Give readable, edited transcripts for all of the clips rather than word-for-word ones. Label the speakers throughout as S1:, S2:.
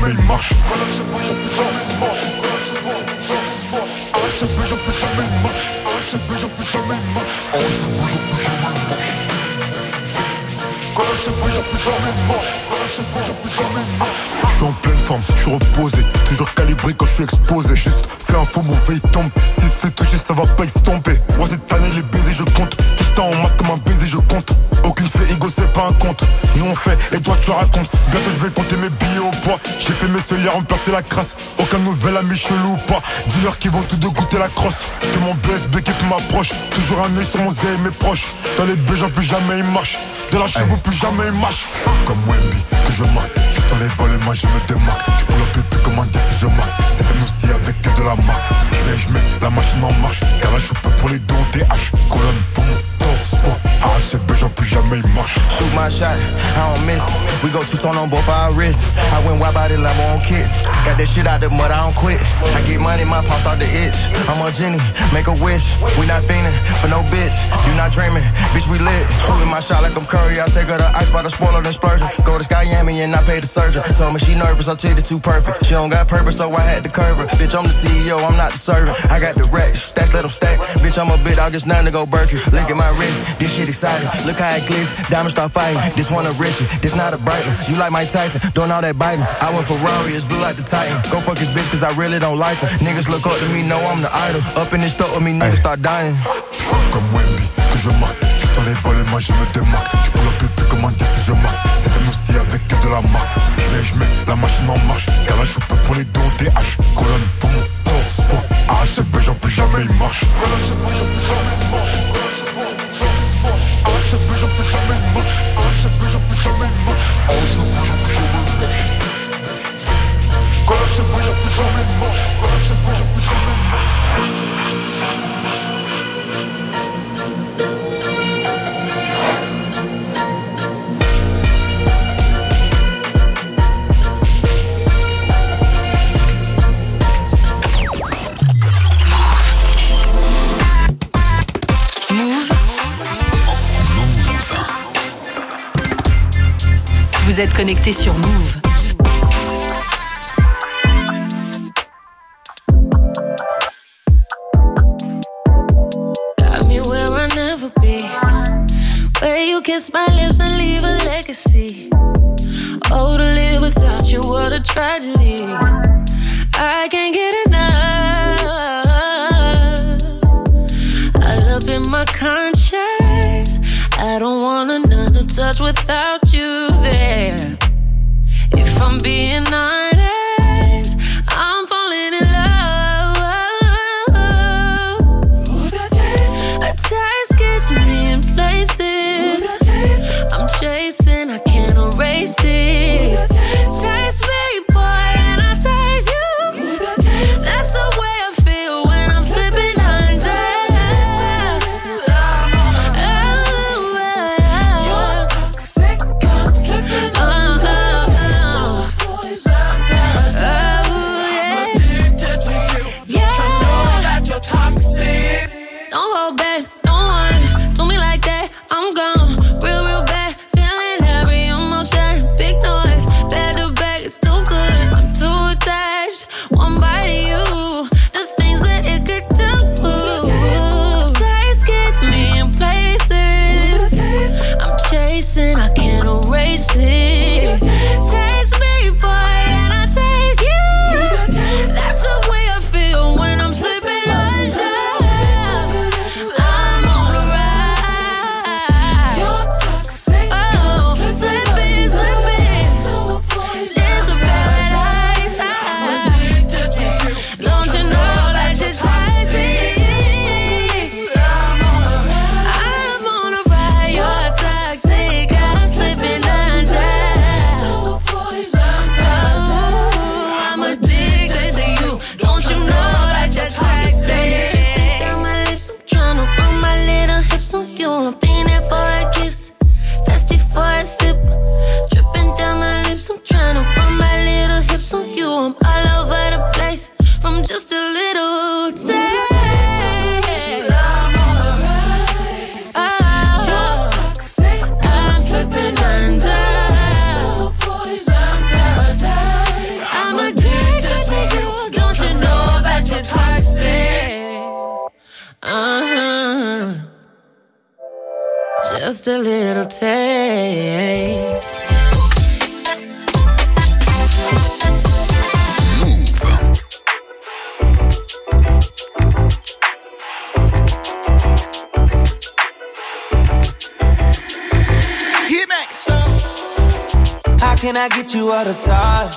S1: jamais il marche. Je suis en pleine forme, je suis reposé, toujours calibré quand je suis exposé. Juste fais un faux mauvais, il tombe. S'il se fait toucher, ça va pas estomper. Moi cette année les baisers je compte. Qui en masque comme un baiser je compte. Aucune fait ego c'est pas un compte. Nous on fait et toi tu racontes. Bientôt je vais compter mes billets au poids. J'ai fait mes solières, remplacer la crasse. Aucun nouvel ami chelou ou pas. Dis-leur qu'ils vont tout de goûter la crosse. Que mon BSB qui m'approche. Toujours un œil sur mon zé et mes proches. Dans les béjans plus jamais il marche. De la chevaux plus jamais il marche. Comme Wemby que je marque. Juste dans les vols et moi je me démarque. Je peux le plus comme un défi je marque. C'est comme aussi avec de la marque. Je mets la machine en marche. Car la choupe pour les dons TH. Colonne pour mon torse. Arraché béjans plus jamais il marche.
S2: Shoot my shot, I don't miss. We go two-tone on both our wrists. I went wild by the Lambo on kicks. Got that shit out the mud, I don't quit. I get money, my palms start to itch. I'm a genie, make a wish. We not fiending for no bitch. You not dreaming, bitch, we lit. Shooting my shot like I'm Curry. I take her to ice by the spoiler, then splurging. Go to Skyami and I pay the surgeon. Told me she nervous, her titty too perfect. She don't got purpose, so I had to curve her. Bitch, I'm the CEO, I'm not the servant. I got the racks, stacks, let them stack. Bitch, I'm a bit, I'll get nothing to go Berkey. Look at my wrist, this shit exciting. Look how it glitz, diamonds start fighting. This one a Richie, this not a Brighton. You like Mike Tyson, doing all that biting. I went Ferrari, it's blue like the Titan. Go fuck his bitch, cause I really don't like her. Niggas look up to me, know I'm the idol. Up in this stuff with me, niggas start dying.
S1: Comme Wemby, que je marque. Juste dans les vols et moi je me démarque. Je peux le plus comme un défi je marque. C'est comme aussi avec de la marque. Je mets la machine en marche. Car la choupe pour les dons TH. Colonne pour mon torse. Arraché béjans plus jamais il marche.
S3: Vous êtes connecté sur Move.
S4: Got me where I'll never be. Where you kiss my lips and leave a legacy. Oh, to live without you, what a tragedy. I can't get enough. I love in my conscience. I don't want another touch without you there. If I'm being honest, I'm falling in love. A taste gets me in places. I'm chasing, I can't erase it. Taste me, boy, and I taste you. That's the way I feel when I'm slipping under. You're toxic, I'm slipping under. Poison. just a little taste.
S5: How can I get you all the time?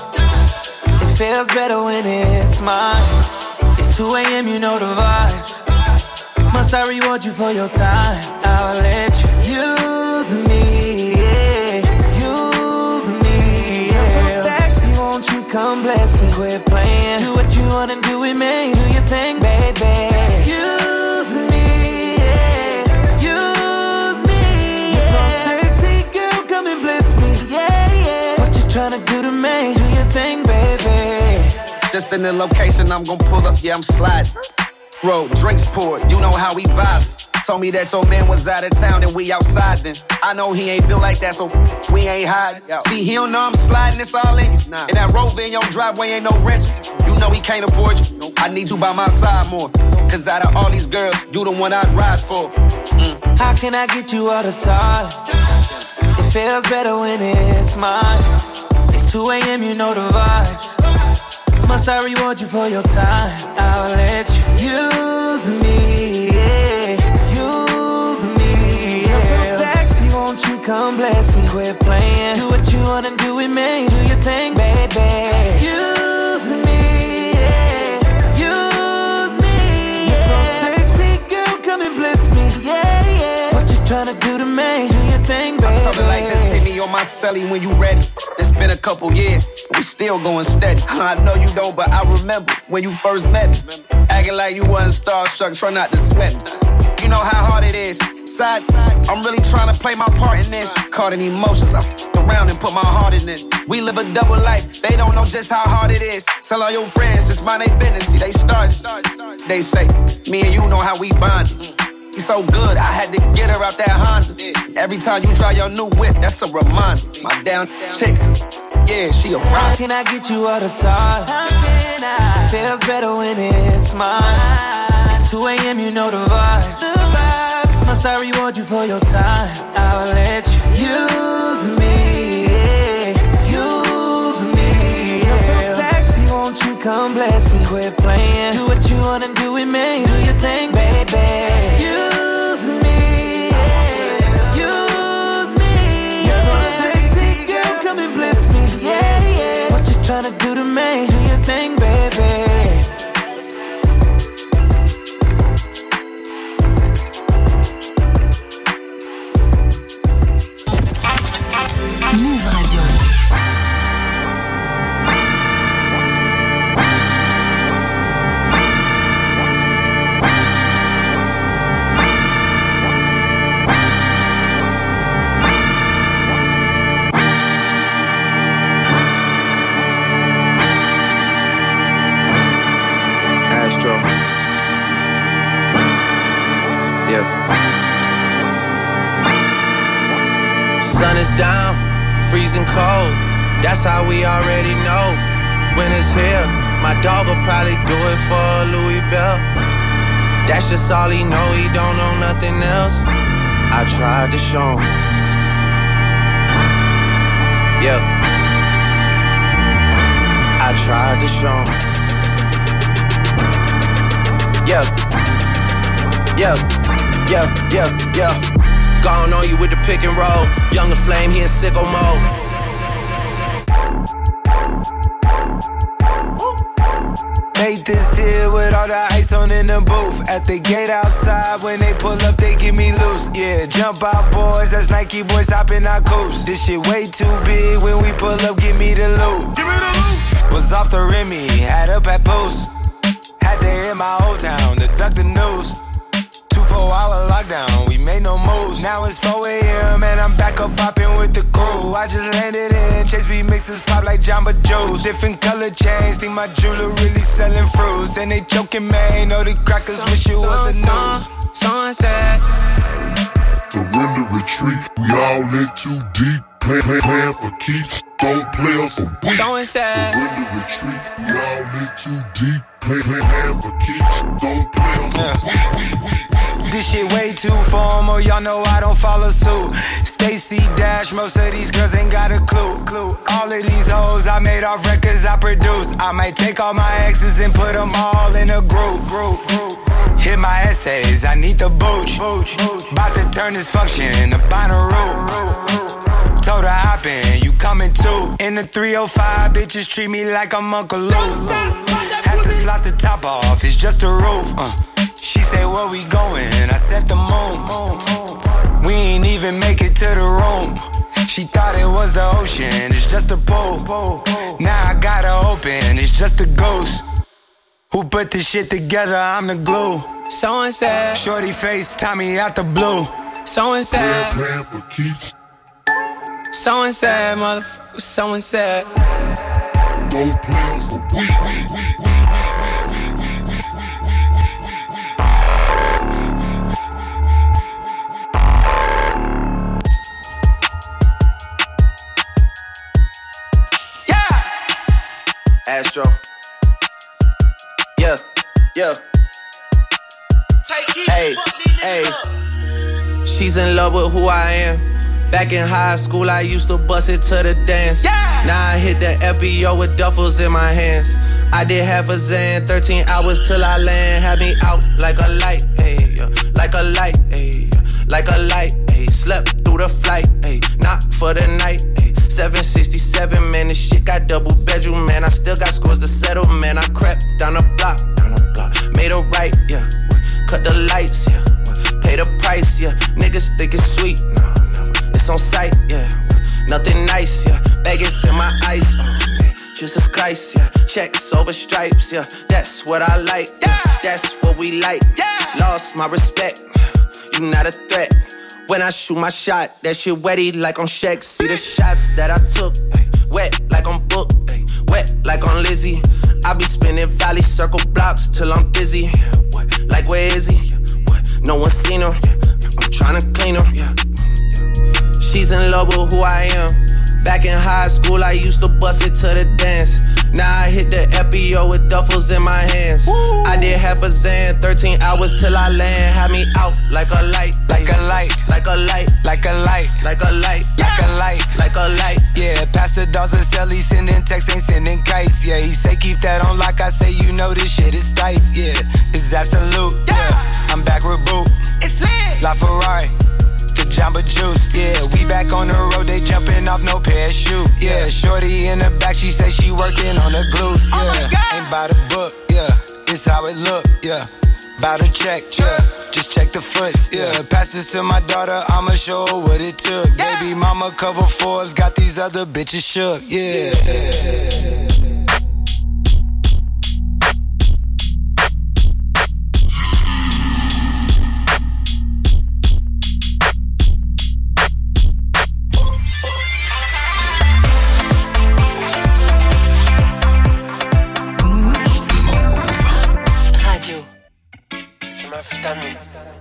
S5: It feels better when it's mine. It's 2 a.m., you know the vibes. Must I reward you for your time? I'll let you use me, yeah. Use me, yeah. You're so sexy, won't you come bless me? Quit playing, do what you wanna do with me. Do your thing, baby. Use me, yeah. Use me, yeah. You're so sexy, girl, come and bless me, yeah, yeah. What you tryna do to me? Do your thing, baby.
S6: Just in the location, I'm gon' pull up, yeah, I'm sliding. Bro, drinks poured, you know how we vibe. Told me that your man was out of town and we outside then. I know he ain't built like that, so we ain't hiding. See, he don't know I'm sliding, it's all in you. And that Rover in your driveway ain't no rental. You know he can't afford you. I need you by my side more. Cause out of all these girls, you the one I'd ride for.
S5: How can I get you all the time? It feels better when it's mine. It's 2 a.m., you know the vibes. Must I reward you for your time? I'll let you use me, yeah. Use me, yeah. You're so sexy, won't you come bless me? Quit playing, do what you wanna do with me. Do your thing, baby. Use me, yeah. Use me, yeah. You're so sexy, girl, come and bless me, yeah, yeah. What you tryna do to me? Do your thing, baby.
S6: I'm talking like just hit me on my celly when you ready. It's been a couple years, we still going steady. I know you don't, but I remember when you first met me. Acting like you wasn't starstruck, try not to sweat me. You know how hard it is. Side, I'm really trying to play my part in this. Caught in emotions, I f***ed around and put my heart in this. We live a double life, they don't know just how hard it is. Tell all your friends, just mind they business. See, they started. They say, me and you know how we bonded. You so good, I had to get her out that Honda. Every time you drive your new whip, that's a reminder. My down chick, yeah, she a rock.
S5: How can I get you all the time? It feels better when it's mine. It's 2 a.m., you know the vibes. Must I reward you for your time? I'll let you use me, yeah. Use me, yeah. You're so sexy, won't you come bless me? Quit playing, do what you wanna do with me. Do your thing, baby. Use me, yeah. Use me, yeah. You're so sexy, girl, come and bless me, yeah, yeah. What you tryna do to me? Do your thing, baby.
S3: Move Radio.
S2: Astro. Yeah. Sun is down, freezing cold. That's how we already know. Winter's here, my dog will probably do it for Louis Bell. That's just all he know, he don't know nothing else. I tried to show him. Yeah. I tried to show him. Yeah. Yeah. Yeah. Yeah. Yeah. Gone on you with the pick and roll. Younger flame, he in sicko mode.
S5: Made this here with all the ice on in the booth. At the gate outside, when they pull up, they get me loose. Yeah, jump out, boys, that's Nike boys hopping our coops. This shit way too big, when we pull up, give me the loot. Give me the loot. Was off the Remy, had up at Boost. Had to hit my old town to duck the news. 24-hour lockdown, we made no moves. Now it's 4 a.m. and I'm back up popping with the crew. I just landed in, Chase B mixes pop like Jamba Juice. Different color chains, think my jeweler really selling fruits. And they joking, man, know the crackers wish it was a news.
S4: Sunset.
S1: Surrender, retreat, we all in too deep. Plan for keeps, don't play us for weak. Surrender, retreat, we all in too deep. Plan for keeps, don't play us for weak.
S7: this shit way too formal, y'all know I don't follow suit. Stacy Dash, most of these girls ain't got a clue. All of these hoes I made off records I produce. I might take all my exes and put them all in a group. Hit my essays, I need the booch. About to turn this function into Bonnaroo. Told her hop in, you coming too. In the 305, bitches treat me like I'm Uncle Luke. Had to slot the top off, it's just a roof. She say, where we going? I said the moon. We ain't even make it to the room. She thought it was the ocean, it's just a pool. Now I gotta open, it's just a ghost. Who put this shit together? I'm the glue.
S5: Someone said,
S7: shorty face, Tommy out the blue.
S5: Someone said, someone said, motherfucker, someone said.
S1: No plans for we.
S2: Astro. Yeah. Hey. She's in love with who I am. Back in high school, I used to bust it to the dance. Yeah. Now I hit the FBO with duffels in my hands. I did half a Zan, 13 hours till I land. Had me out like a light, ayy, like a light, ayy, like a light, ayy. Slept through the flight, ayy, not for the night, ayy. 767, man, this shit got double bedroom, man. I still got scores to settle, man. I crept down the block, made a right, yeah. Cut the lights, yeah. Pay the price, yeah. Niggas think it's sweet, no, never. It's on sight, yeah. Nothing nice, yeah. Vegas in my ice, oh man. Jesus Christ, yeah. Checks over stripes, yeah. That's what I like, yeah. That's what we like, yeah. Lost my respect, you not a threat. When I shoot my shot, that shit wetty like on Shaq. See the shots that I took, wet like on Book, wet like on Lizzie. I be spinning valley circle blocks till I'm busy. Like where is he? No one seen him. I'm tryna clean him. She's in love with who I am. Back in high school, I used to bust it to the dance. Now I hit the FBO with duffels in my hands. Woo. I did half a Zan, 13 hours till I land. Had me out like a light,
S7: like a light,
S2: like a light,
S7: like a light,
S2: like a light,
S7: like a light,
S2: like a light.
S7: Yeah, Pastor Dawson sell, he sending texts, ain't sending kites. Yeah, he say keep that on lock. I say you know this shit is tight. Yeah, it's absolute. Yeah, I'm back with Boot. It's lit. La Ferrari. Jamba Juice, yeah, we back on the road, they jumping off no parachute, yeah, shorty in the back, she say she working on the glutes, yeah, ain't by the book, yeah, it's how it look, yeah, by the check, yeah, just check the foots, yeah, pass this to my daughter, I'ma show her what it took, baby mama cover Forbes, got these other bitches shook, yeah.
S8: Vitamine.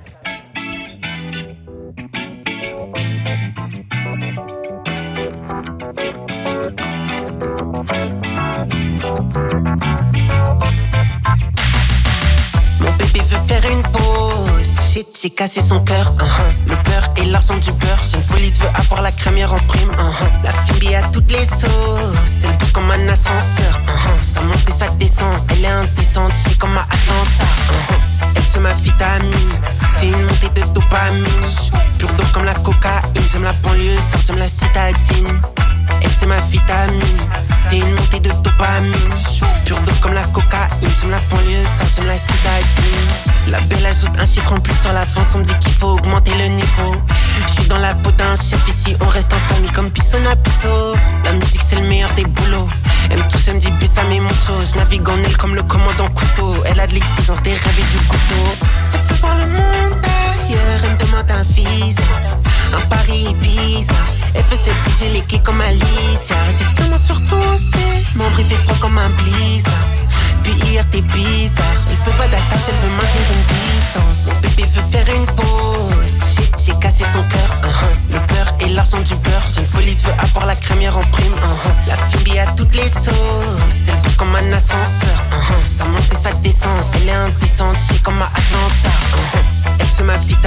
S8: Mon bébé veut faire une pause. Shit, j'ai cassé son cœur. Le beurre et l'argent du beurre. Jeune police veut avoir la crémière en prime. La fille à toutes les sauces. Elle bouge comme un ascenseur. Ça monte et ça descend. Elle est indécente, j'ai comme à Atlanta. Elle c'est ma vitamine, c'est une montée de dopamine. Pure d'eau comme la cocaïne, j'aime la banlieue, ça j'aime la citadine. Elle c'est ma vitamine, c'est une montée de dopamine. Pure d'eau comme la cocaïne, j'aime la banlieue, ça j'aime la citadine. La belle ajoute un chiffre en plus sur la France, on me dit qu'il faut augmenter le niveau. J'suis dans la peau d'un chef ici, on reste en famille comme Pisson à Pisso. La musique c'est le meilleur des boulots. Elle me touche, elle me dit bus à mes manchots. J'navigue en elle comme le commandant Cousteau. Elle a de l'exigence, des rêves et du couteau. Elle veut voir le monde ailleurs, elle me demande un visa. Un Paris Ibiza. Elle veut cette fille, j'ai les clés comme Alicia. T'es tellement sur toi, c'est mon brief est froid comme un blizzard. Puis hier t'es bizarre. Elle veut pas d'attache, elle veut maintenir une distance. Mon bébé veut faire une pause. Shit, j'ai cassé son cœur. Le beurre et l'argent du beurre. Jeune police veut avoir la crémière en prime. La fille à toutes les sauces. Elle bouge comme un ascenseur. Ça monte et ça descend. Elle est indécente, j'ai comme à Atlanta. Elle c'est ma vie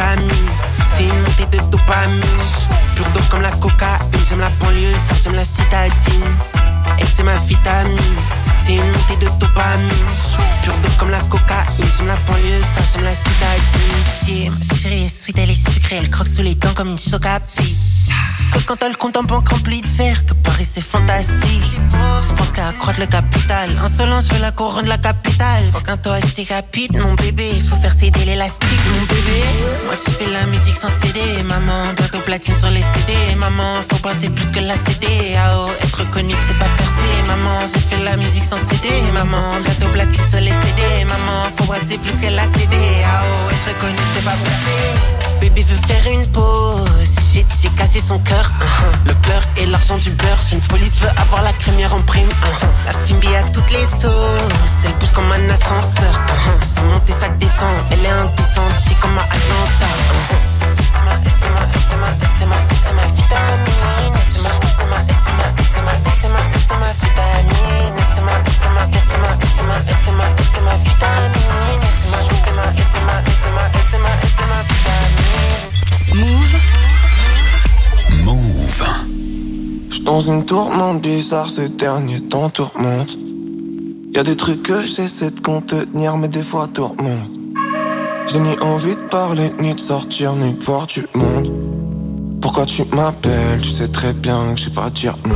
S8: vitamine. Pur d'eau comme la cocaïne. J'aime la banlieue, ça j'aime la citadine. Elle c'est ma vitamine. C'est une montée de dopamine. Pur d'eau comme la cocaïne. J'aime la banlieue, ça j'aime la citadine. Ma chérie est sweet, elle est sucrée. Elle croque sous les dents comme une chocapic. Que quand elle compte en banque remplie de verre, que Paris c'est fantastique. Je pense qu'à accroître le capital. Insolence, je veux la couronne de la capitale. Faut qu'un toi je décapite mon bébé. Faut faire céder l'élastique mon bébé. Moi j'ai fait la musique sans CD. Maman, bientôt platine sur les CD. Maman, faut penser plus que la CD. Ah oh, être reconnu c'est pas percer. Maman, j'ai fait la musique sans CD. Maman, bientôt platine sur les CD. Maman, faut penser plus que la CD. Ah oh, être reconnu c'est pas percer. Bébé veut faire une pause. Shit, j'ai cassé son cœur. Le beurre et l'argent du beurre. J'ai une folie, je veux avoir la crémière en prime. La Fimbi à toutes les sauces. Elle bouge comme un ascenseur. Ça monte et ça descend. Elle est indécente, j'ai comme à Atlanta. C'est ma vitamine. C'est ma vitamine. C'est ma vitamine.
S3: Move.
S9: J'suis dans une tourmente bizarre, ces derniers temps tourmente. Y'a des trucs que j'essaie de contenir, mais des fois tourmente. J'ai ni envie de parler, ni de sortir, ni de voir du monde. Pourquoi tu m'appelles? Tu sais très bien que je sais pas dire non.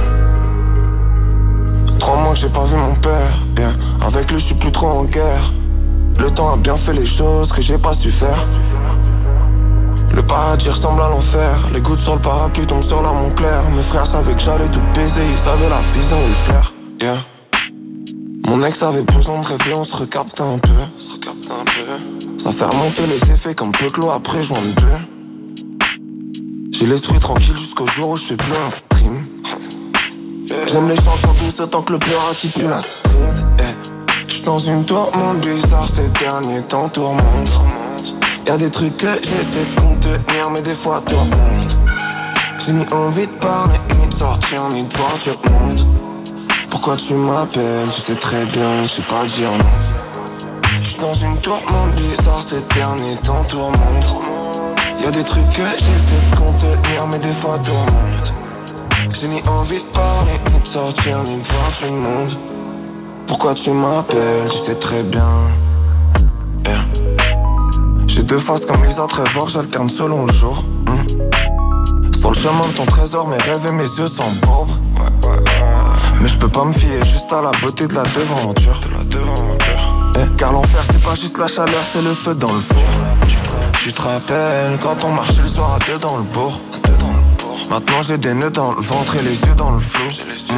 S9: 3 mois que j'ai pas vu mon père, yeah. Avec lui je suis plus trop en guerre. Le temps a bien fait les choses que j'ai pas su faire. Le paradis ressemble à l'enfer. Les gouttes sur le parapluie tombent sur la Montclair. Mes frères savaient que j'allais tout baiser. Ils savaient la vision et le flair, yeah. Mon ex avait besoin de rêver, on se recapte un peu. Ça fait remonter les effets comme Peclo après joint de deux. J'ai l'esprit tranquille jusqu'au jour où je fais plus un stream. J'aime les chansons douces tant que le péroratique pue la street. J'suis dans une tourmente bizarre, ces derniers temps tourmente. Y'a des trucs que j'essaie de contenir, mais des fois tourmente. J'ai ni envie de parler, ni de sortir, ni de voir du monde. Pourquoi tu m'appelles? Tu sais très bien que je sais pas dire non. J'suis dans une tourmente bizarre, ces derniers temps tourmente. Y'a des trucs que j'essaie de contenir, mais des fois tourmente. J'ai ni envie de parler, ni de sortir, ni de voir du monde. Pourquoi tu m'appelles? Tu sais très bien, yeah. J'ai 2 faces comme les autres rêveurs, j'alterne selon le jour. Sur le chemin de ton trésor, mes rêves et mes yeux sont pauvres. Mais je peux pas me fier juste à la beauté de la devanture. Car l'enfer c'est pas juste la chaleur, c'est le feu dans le four. Tu te rappelles quand on marchait le soir à 2 dans le bourg. Maintenant j'ai des nœuds dans le ventre et les yeux dans le flou.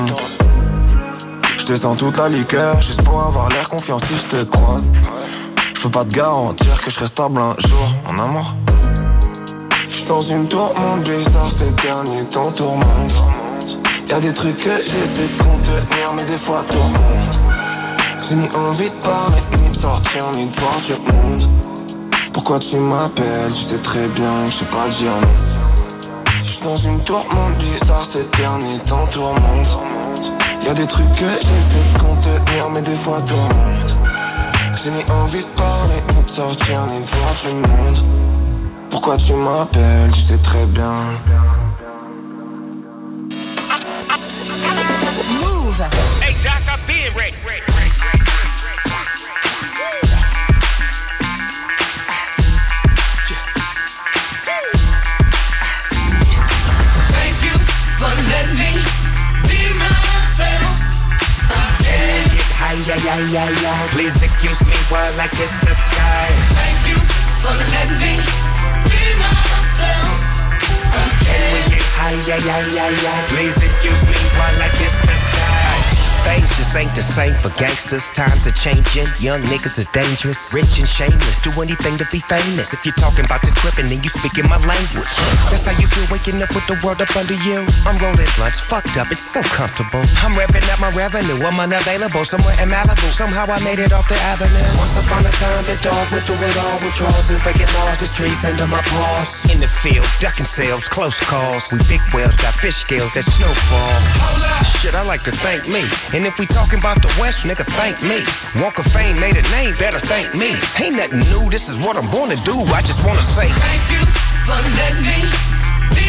S9: Je descends toute la liqueur juste pour avoir l'air confiant si je te croise. Je peux pas te garantir que je reste stable un jour en amour. J'suis dans une tourmente bizarre, ces derniers temps tourmente. Y'a des trucs que j'essaie de contenir, mais des fois tourmente. J'ai ni envie de parler, ni de sortir, ni de voir du monde. Pourquoi tu m'appelles? Tu sais très bien que je sais pas dire non. J'suis dans une tourmente bizarre, ces derniers temps tourmente. Y'a des trucs que j'essaie de contenir, mais des fois tourmente. J'ai ni envie de parler, ni de sortir, ni de voir du monde. Pourquoi tu m'appelles? Tu sais très bien.
S3: Move.
S10: Hey, Doc, I'm being ready.
S4: Thank you for letting me be myself again.
S10: High. Please excuse me while I kiss the sky.
S4: Thank you for letting me be myself again.
S10: High. Please excuse me while I kiss the sky. Things just ain't the same for gangsters. Times are changing. Young niggas is dangerous. Rich and shameless. Do anything to be famous. If you're talking about this crippin', then you speaking my language. That's how you feel waking up with the world up under you. I'm rolling blunts, fucked up, it's so comfortable. I'm revving up my revenue. I'm unavailable somewhere in Malibu. Somehow I made it off the avenue. Once upon a time, the dog went through it all with draws and breaking laws. The streets under my paws. In the field, ducking sales, close calls. We big whales, got fish scales, that snowfall. Shit, I like to thank me. And if we talking about the West, nigga, thank me. Walk of Fame made a name, better thank me. Ain't nothing new, this is what I'm born to do. I just wanna say
S4: thank you for letting me be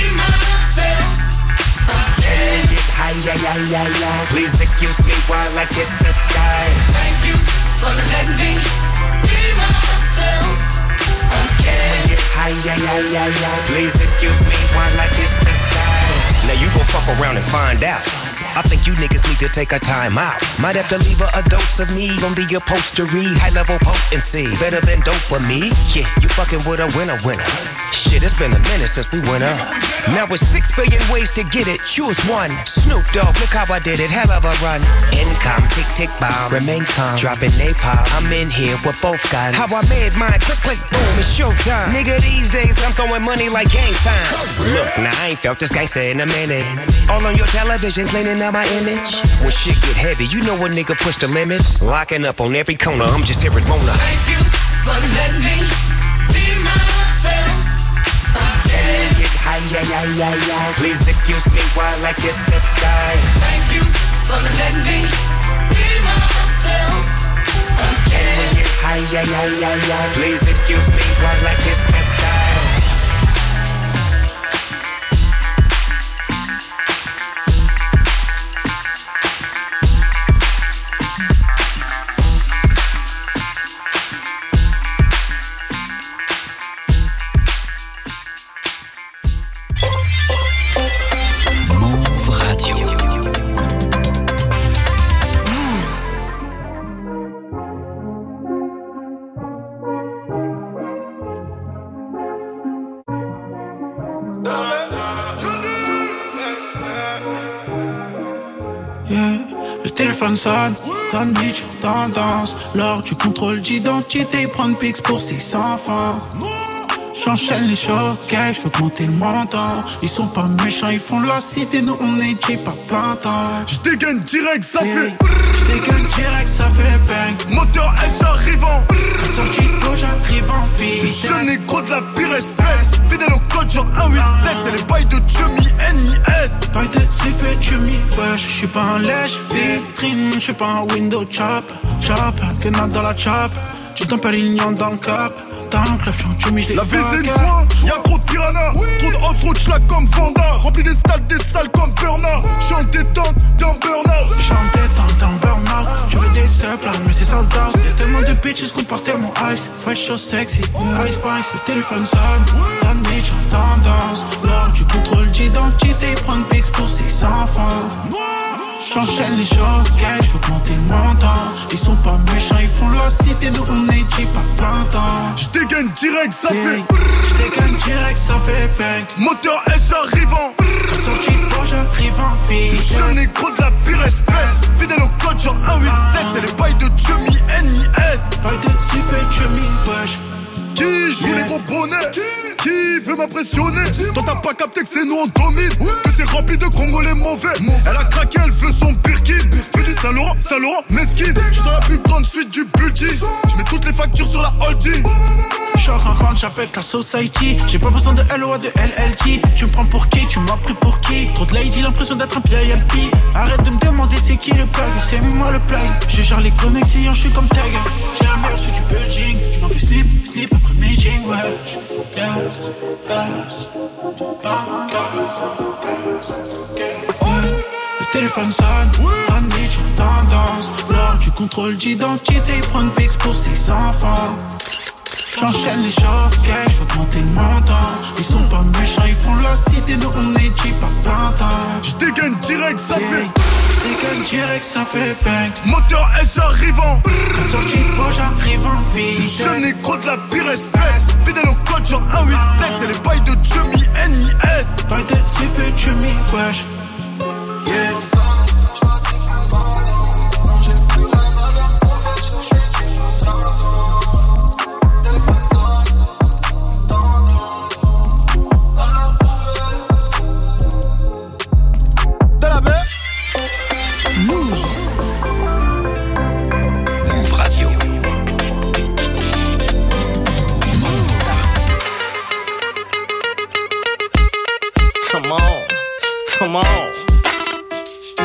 S4: myself again.
S10: Get high, yeah. Please excuse me while I kiss the sky.
S4: Thank you for letting me be myself again.
S10: Get high, yeah. Please excuse me while I kiss the sky. Now you gon' fuck around and find out. I think you niggas need to take a time out. Might have to leave a dose of me on the upholstery. High level potency, better than dopamine. Yeah, you fucking with a winner. Shit, it's been a minute since we went up. Now with 6 billion ways to get it, choose one. Snoop Dogg, look how I did it, hell of a run. Income, tick, bomb, remain calm. Dropping napalm, I'm in here with both guns. How I made mine, click, boom, it's showtime. Nigga, these days I'm throwing money like gang signs. Look, now I ain't felt this gangster in a minute. All on your television, cleaning up my image. When shit get heavy, you know a nigga push the limits. Locking up on every corner, I'm just here at Mona.
S4: Thank you for letting me be myself again.
S10: Get high, yeah. Please excuse me while I kiss the sky.
S4: Thank you for letting me be myself again.
S10: Get high, yeah. Please excuse me while I kiss the sky.
S11: Le téléphone sonne, donne Mitch en tendance. Lors du contrôle d'identité, prendre Pix pour ses enfants. J'enchaîne les showcases, j'veux monter le montant. Ils sont pas méchants, ils font la cité, nous on est cheap à plein temps.
S1: J'dégaine direct, ça fait.
S11: J'dégaine direct, ça fait bang.
S1: Moteur S arrivant.
S11: Comme sorti de gauche, j'arrive en vitesse.
S1: Je négro de la pire espèce. Fidèle au code genre 187. C'est les bails de Chummy NIS.
S11: Bails de Tiffet, Chummy, wesh. J'suis pas un lèche vitrine, j'suis pas un window chop. Que nade dans la chop. Tu t'en Pérignon dans le cap. Dans le club, Chummy, j'l'ai
S1: la vie c'est une joie, y'a trop de piranha. Trop de off-road, j'l'ai comme Vanda. Rempli des salles comme Bernard. J'suis en détente, t'es en burn-out.
S11: J'suis en détente, t'es en burn-out. Tu veux des supplies, mais c'est sold out. Y'a tellement de bitches qu'on porte tellement ice. Fresh, so sexy, ice spice. Le téléphone sonne, donne Mitch en tendance. Lors du contrôle d'identité, prendre Pix pour ses enfants. J'enchaîne les showcases, j'veux monter le montant. Ils sont pas méchants, ils font la cité, nous on est cheap à plein temps.
S1: J'dégaine direct, ça fait.
S11: J'dégaine direct, ça fait bang.
S1: Moteur S arrivant.
S11: Comme sorti de gauche, j'arrive en vitesse.
S1: Je négro de la pire espèce. Fidèle au code genre 187. C'est les bails de Chummy NIS.
S11: Bails de Tiffet, Chummy, wesh.
S1: Qui joue les gros bonnets? Qui veut m'impressionner? Toi t'as pas capté que c'est nous on domine. Que c'est rempli de Congolais mauvais. Elle a craqué, elle veut son Birkin. Fais du Saint-Laurent, mesquine. J'suis dans la plus grande suite du building. J'mets toutes les factures sur la holding.
S11: J'sors un ranch avec la society. J'ai pas besoin de LOA, de LLT. Tu me prends pour qui? Tu m'as pris pour qui? Trop de lady, l'impression d'être un VIP. Arrête de me demander c'est qui le plug. C'est moi le plug. Je gère les connexions, j'suis comme Tag. J'ai la meilleure suite du building. J'm'en fais slip après meeting, wesh. Yes. Le téléphone sonne, donne Mitch en tendance. Lors du contrôle d'identité, prendre Pix pour ses enfants. J'enchaîne les showcases, j'veux monter le montant. Ils sont pas méchants, ils font la cité, nous on est cheap à plein temps.
S1: J'dégaine direct, ça fait.
S11: J'dégaine direct, ça fait bang.
S1: Moteur S arrivant.
S11: Comme sorti de gauche, j'arrive en vitesse.
S1: Je négro de la pire espèce. Fidèle au code genre 187. C'est les bails de Chummy NIS.
S11: Bails de Tiffet, Chummy, wesh. Yeah.
S12: Come on.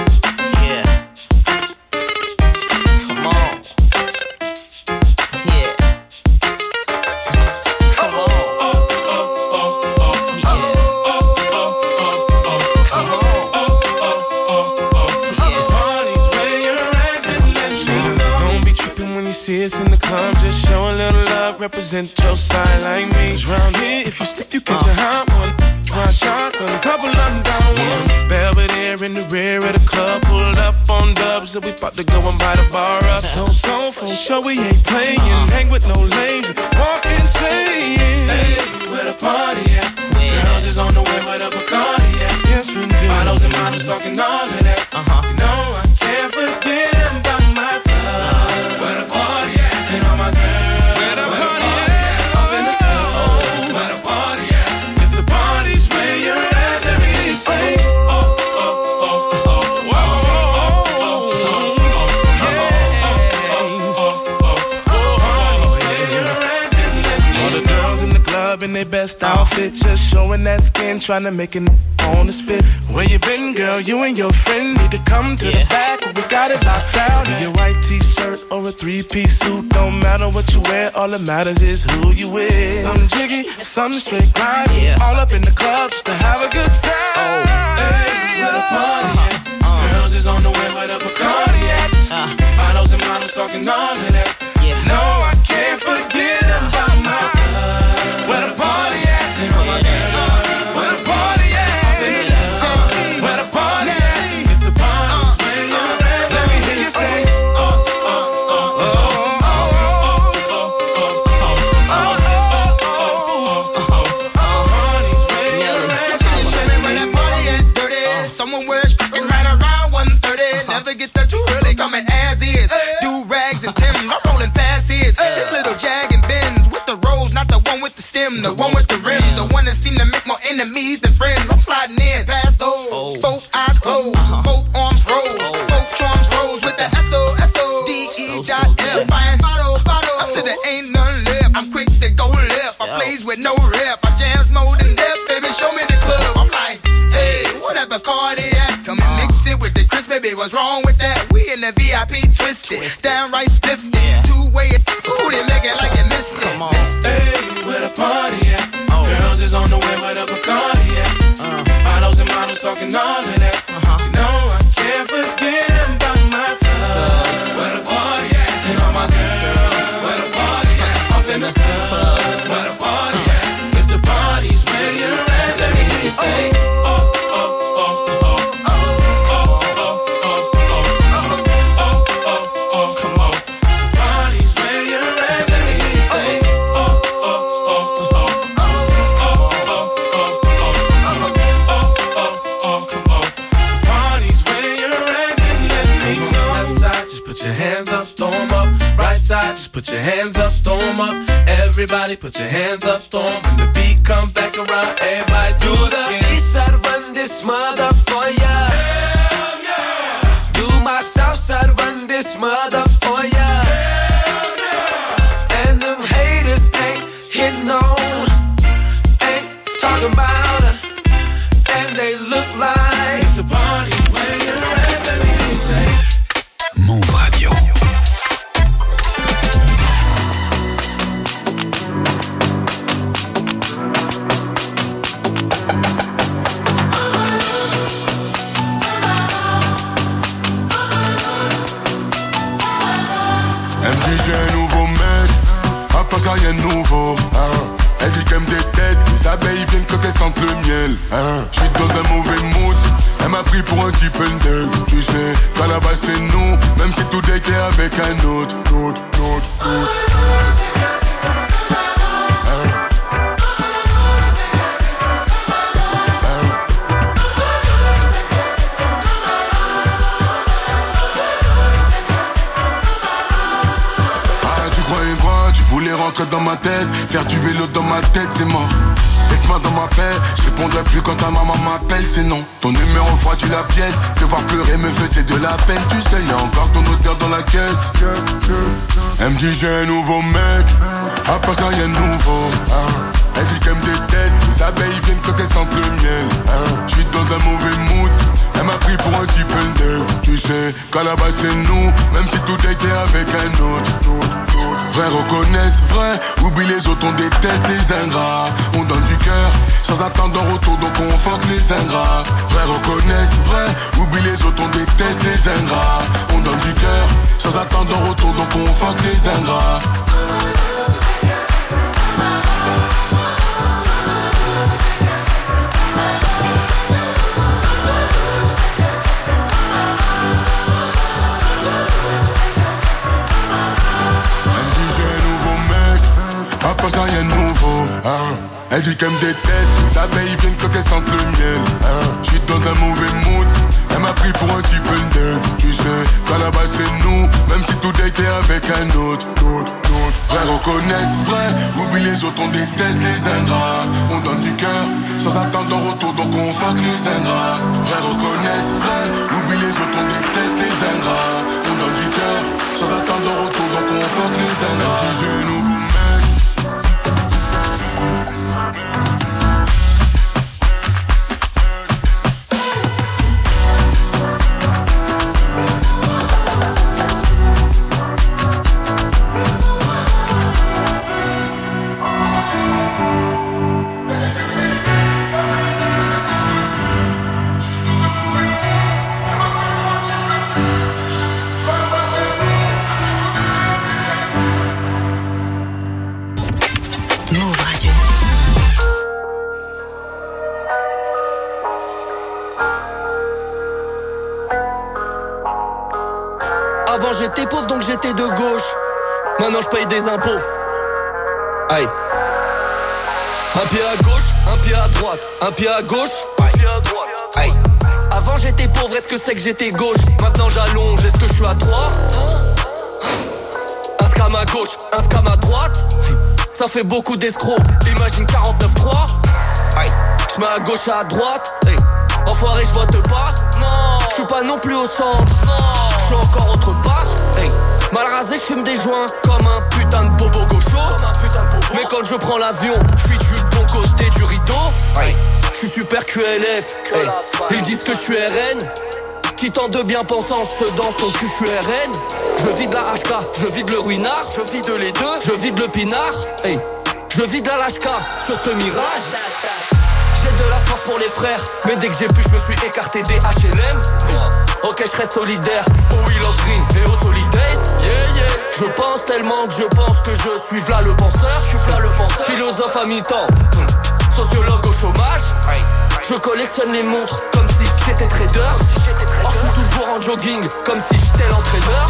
S12: see us in the club, just show a little love, represent your side like me. 'Cause round here, if you slip, you catch a hot one. One shot, a couple of them down one. Belvedere in the rear of the club, pulled up on dubs, and we about to go and buy the bar up. So, for sure we ain't playing, hang with no lames, walk insane. Hey, where the party at? Girls is on the way with a Bacardi at. Yes, we do. Bottles and models talking all of that. You know I can't forget about my thug. Where the party at? And all my girls. Where the party at? Up in the club. Where the party at? If the party's where you're at, let me hear you say. In their best outfit, just showing that skin, trying to make it on the spit. Where you been, girl? You and your friend need to come to the back. We got it locked down. In your white t-shirt or a three-piece suit, don't matter what you wear. All that matters is who you with. Some jiggy, some straight grind. All up in the club just to have a good time. Hey, where the party at? Girls is on the way with a Bacardi at. Bottles and models talking all of that. No, I can't forget about my love. Where the party at? Where the party at? Where the party at? If the party's where you're at, let me hear you say.
S2: Someone wears striking right around 1:30. Never get there too early, coming as is. Do rags and Timbs, I'm rolling fast is. This little Jag and Benz with the rose, not the one with the stem, the one with the rims, the one that seem to make more enemies than friends. I'm sliding in past those, both eyes closed, both arms rose, both charms rose with the S-O-S-O-D-E.F. Buying bottle, up to there ain't none left. I'm quick to go left, I plays with no rep. I jams more than death, baby, show me the club. I'm like, hey, whatever car they at, come and mix it with the crisp, baby, what's wrong with that? We in the VIP twisted, downright spiffed, two-way, ooh, they make it like you missed it.
S12: Hey, where the party at? Girls is on the way with a Bacardi at. Bottles and models talking all of that. You know I can't forget about my thugs. Where the party at? And all my girls. Where the party at? Off in the club. Where the party at? If the party's where you're at, let me hear you say. Just put your hands up, throw 'em up. Everybody put your hands up, throw 'em. When the beat comes back around, everybody do the east side, run this mother for ya. Hell yeah. Do my south side, run this mother for ya. Hell yeah. And them haters ain't hitting on, ain't talking about her, and they look like the party where you're at, let me hear you say.
S13: Move Radio.
S1: J'ai un nouveau mec, à part ça y'a nouveau. Elle dit qu'elle me déteste, les abeilles viennent quand elles sentent le miel. J'suis dans un mauvais mood, elle m'a pris pour un type neuf. Tu sais, qu'à la base c'est nous, même si tout est clair avec un autre. Rentrer dans ma tête, faire du vélo dans ma tête, c'est mort. Laisse-moi dans ma paix, je répondrai plus quand ta maman m'appelle, c'est non. Ton numéro froidit la pièce, te voir pleurer me faisait de la peine. Tu sais, y'a encore ton odeur dans la caisse. Elle me dit j'ai un nouveau mec, à part ça y'a un nouveau. Elle dit qu'elle me déteste, les abeilles viennent quand elles sentent le miel. J'suis dans un mauvais mood, elle m'a pris pour un type neuf. Tu sais, qu'à la base c'est nous, même si tout était avec un autre. Vrais reconnaissent vrai, oublie les autres, on déteste les ingrats. On donne du cœur, sans attendre en retour, donc on fuck les ingrats. Vrais reconnaissent vrai, oublie les autres, on déteste les ingrats. On donne du cœur, sans sans attendre en retour, donc on fuck les ingrats. Après ça rien de nouveau, hein. Elle dit qu'elle me déteste, les abeilles viennent quand elles sentent le miel, hein. J'suis dans un mauvais mood, elle m'a pris pour un type d'elle. Tu sais, qu'à la base c'est nous, même si tout date est avec un autre. Frère reconnaissent vrai, oublie les autres, on déteste les ingrats. On donne du cœur, sans attendre en retour, donc on fuck les ingrats. Frère reconnaissent vrai, oublie les autres, on déteste les ingrats. On donne du cœur, sans attendre en retour, donc on fuck les ingrats. Elle dit j'ai un nouveau mec.
S14: J'étais pauvre donc j'étais de gauche. Maintenant je paye des impôts. Aïe. Un pied à gauche, un pied à droite. Un pied à gauche, un pied à droite. Aïe. Avant j'étais pauvre, est-ce que c'est que j'étais gauche? Maintenant j'allonge, est-ce que je suis à 3? Un scam à gauche, un scam à droite. Ça fait beaucoup d'escrocs. Imagine 49-3. Aïe. Je mets à gauche à droite. Hey. Enfoiré, je vote pas. Non. Je suis pas non plus au centre. Non. Je suis encore autre part. Hey. Mal rasé, je fume des joints comme un putain de bobo gaucho. Mais quand je prends l'avion, je suis du bon côté du rideau. Hey. Je suis super QLF. Hey. Ils disent que je suis RN. Qui tente de bien penser en se dans son cul, je suis RN. Je vide la HK, je vide le ruinard. Je vide les deux, je vide le pinard. Hey. Je vide la LHK sur ce mirage. J'ai de la force pour les frères, mais dès que j'ai pu, je me suis écarté des HLM. Ok, je reste solidaire au Wheel of Green et au Solidays. Yeah, yeah. Je pense tellement que je pense que je suis v'là le penseur. Je suis v'là le penseur. Philosophe à mi-temps, sociologue au chômage. Je collectionne les montres comme si j'étais trader. Or, je suis toujours en jogging comme si j'étais l'entraîneur.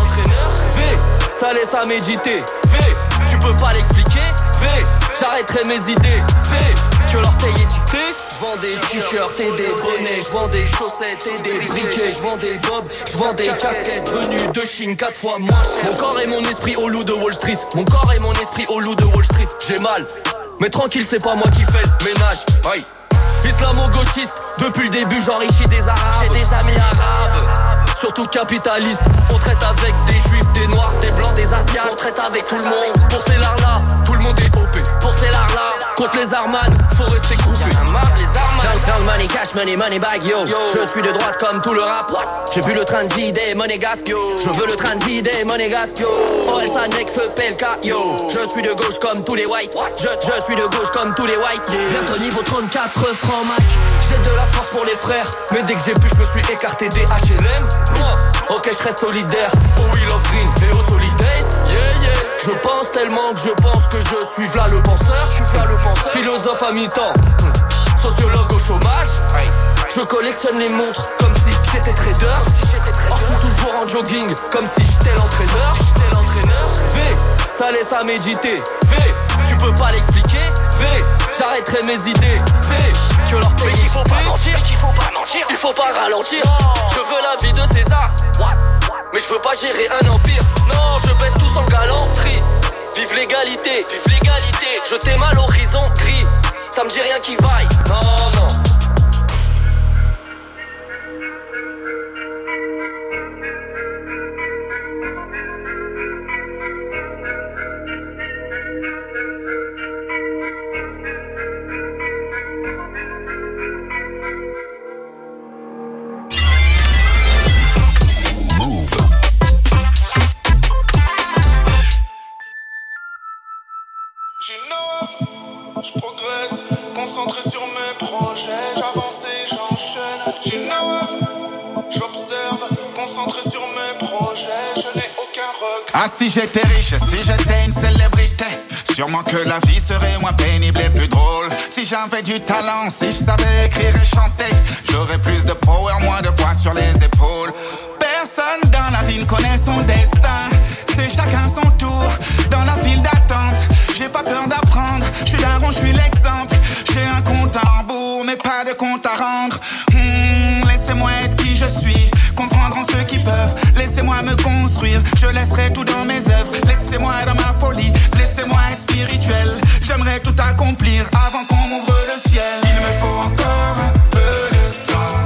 S14: V, ça laisse à méditer. V, tu peux pas l'expliquer. V, j'arrêterai mes idées. V, que l'orteil est dicté. Je vends des t-shirts et des bonnets. Je vends des chaussettes et des briquets. Je vends des gobes, je vends des casquettes venues de Chine 4 fois moins cher. Mon corps et mon esprit au loup de Wall Street. Mon corps et mon esprit au loup de Wall Street. J'ai mal, mais tranquille, c'est pas moi qui fais le ménage. Aïe. Islamo-gauchiste, depuis le début j'enrichis des arabes. J'ai des amis arabes, surtout capitalistes. On traite avec des juifs, des noirs, des blancs, des asiates. On traite avec tout le monde. Pour ces lards-là, tout le monde est OP. Pour ces lards-là, contre les armanes, faut rester groupé. Les armanes. Dans money, cash money, money bag, yo. Je suis de droite comme tout le rap. J'ai vu le train de vider monégasque, yo. Je veux le train de vider monégasque, yo. Oh, elle s'annec, feu, pelka, yo. Je suis de gauche comme tous les whites. Je suis de gauche comme tous les whites. Bientôt niveau 34 francs mac. J'ai de la force pour les frères, mais dès que j'ai pu, je me suis écarté des HLM. Ok, je reste solidaire au Wheel of Green et au Solidays. Yeah, yeah. Je pense tellement que je pense que je suis v'là le penseur. Je suis v'là le penseur. Philosophe à mi-temps, sociologue au chômage. Je collectionne les montres comme si j'étais trader. Or, je suis toujours en jogging comme si j'étais l'entraîneur. V, ça laisse à méditer. V, tu peux pas l'expliquer. V, j'arrêterai mes idées. V, que l'orteil est dicté. Il faut pas mentir, il faut pas ralentir. Je veux la vie de César, mais je veux pas gérer un empire. Non, je baisse tout sans galanterie. Vive l'égalité, vive l'égalité. Je t'aime à l'horizon gris. Ça me dit rien qui vaille. Non, non.
S1: Je progresse, concentré sur mes projets.
S15: je n'ai aucun regret.
S16: Ah, si j'étais riche, si j'étais une célébrité, sûrement que la vie serait moins pénible et plus drôle. Si j'avais du talent, si je savais écrire et chanter, j'aurais plus de power, moins de poids sur les épaules. Personne dans la vie ne connaît son destin, c'est chacun son tour dans la file d'attente. J'ai pas peur d'apprendre, je suis daron, je suis l'exemple. J'ai un compte à rebours, mais pas de compte à rendre. Laissez-moi être qui je suis, comprendront ceux qui peuvent. Laissez-moi me construire, je laisserai tout dans mes œuvres. Laissez-moi dans ma folie, laissez-moi être spirituel. J'aimerais tout accomplir avant qu'on m'ouvre le ciel. Il me faut encore un peu de temps,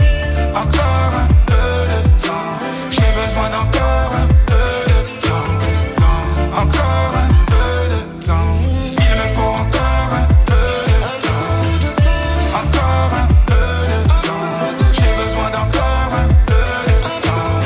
S16: encore un peu de temps. J'ai besoin d'encore un peu de temps, encore un peu de temps. Il me faut encore un peu de temps, encore un peu de temps. J'ai besoin d'encore un peu de temps,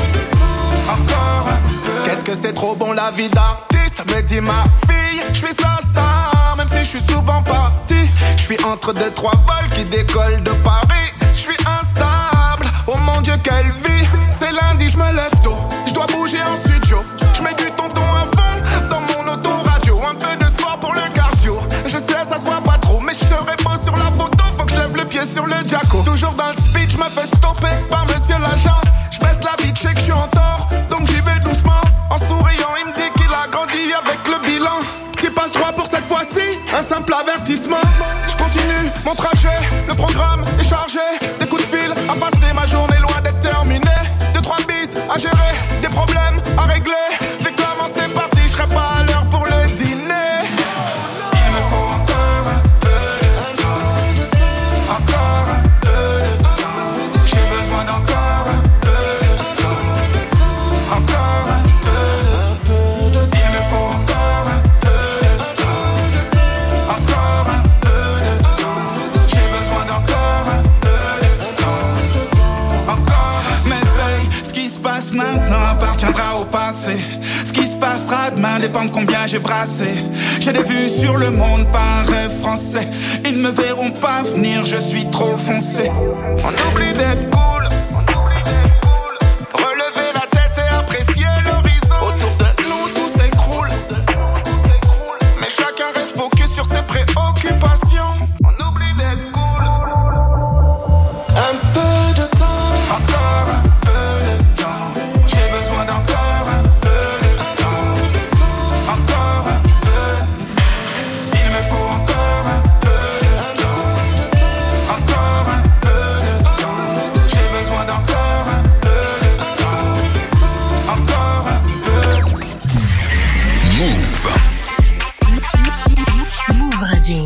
S16: encore un peu.
S2: Qu'est-ce que c'est trop bon la vie d'artiste, me dit ma fille. Je suis sa star, même si je suis souvent parti. Je suis entre 2-3 vols qui décollent de Paris. Je suis instable, oh mon Dieu quelle vie. C'est lundi, je me lève tôt, je dois bouger en studio. Je mets du tonton à fond dans mon autoradio. Un peu de sport pour le cardio. Je sais ça se voit pas trop, mais je serai beau sur la photo. Faut que je lève le pied sur le Jacko. Toujours dans le speed, je me fais stopper par monsieur l'agent. Je baisse la vie, je sais que je suis en tort, donc j'y vais doucement. En souriant, il me dit qu'il a grandi avec le bilan. Qui passe 3 pour cette fois-ci, un simple avertissement. Je continue mon trajet, le programme est chargé. Des coups de fil à passer, ma journée loin d'être terminée. 2-3 bis à gérer, des problèmes à régler. Dès que c'est parti, je serai pas à l'heure pour le dîner.
S16: Il me faut encore un peu de temps, encore un peu de temps. J'ai besoin d'encore un peu de temps, encore un peu de temps. Il me faut encore un peu de temps, encore un peu de temps. J'ai besoin d'encore un peu de temps, encore. Mais ce qui se passe maintenant appartiendra au passé. Ce qui se passera demain dépend de combien j'ai brassé. J'ai des vues sur le monde, pas un rêve français. Ils ne me verront pas venir, je suis trop foncé.
S2: On oublie d'être cool, relever la tête et apprécier l'horizon. Autour de nous tout s'écroule, mais chacun reste focus sur ses préoccupations. On oublie d'être cool. Un peu de temps,
S16: encore un peu de temps. J'ai besoin d'encore un peu de temps, encore un peu. Il me faut encore un peu de temps, encore un peu de temps. J'ai besoin d'encore un peu de temps, encore un peu.
S13: Move.
S3: Move Radio.